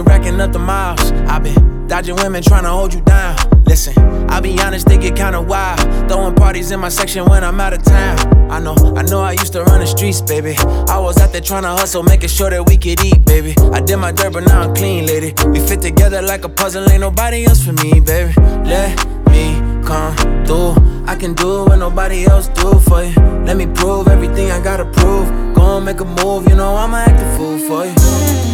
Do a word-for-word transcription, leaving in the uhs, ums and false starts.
racking up the miles. I been dodging women trying to hold you down. Listen, I'll be honest, they get kinda wild. Throwing parties in my section when I'm out of town. I know, I know I used to run the streets, baby. I was out there trying to hustle, making sure that we could eat, baby. I did my dirt, but now I'm clean, lady. We fit together like a puzzle, ain't nobody else for me, baby. Let me come through. I can do what nobody else do for you. Let me prove everything I gotta prove. Go and make a move, you know I'ma act a fool for you.